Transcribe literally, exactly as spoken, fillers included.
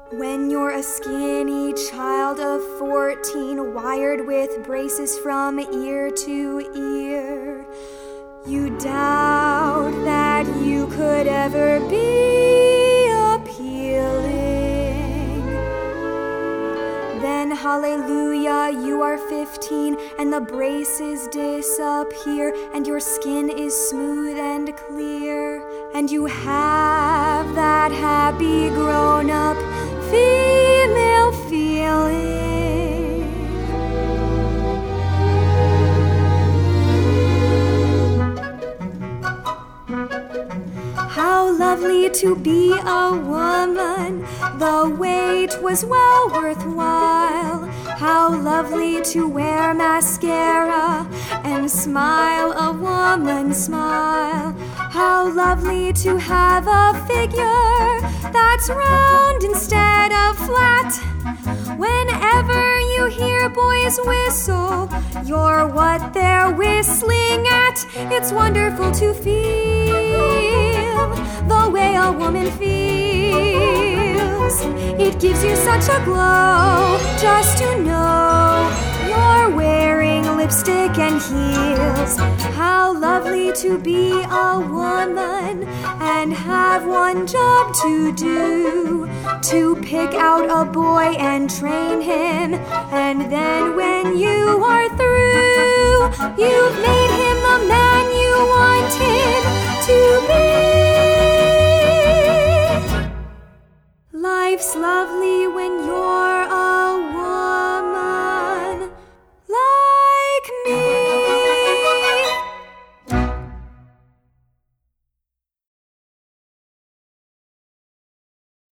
When you're a skinny child of fourteen, wired with braces from ear to ear, you doubt that you could ever be appealing. Then, hallelujah, you are fifteen, and the braces disappear, and your skin is smooth and clear, and you have that happy grown-up female feeling. How lovely to be a woman, the wait was well worthwhile. How lovely to wear mascara and smile, a woman's smile. How lovely to have a figure that's round instead of flat. Whenever you hear boys whistle, you're what they're whistling at. It's wonderful to feel the way a woman feels. It gives you such a glow just to know you're wearing lipstick and heels. How lovely to be a woman and have one job to do, to pick out a boy and train him, and then when you are through, you've made him the man you want him to be. Life's lovely when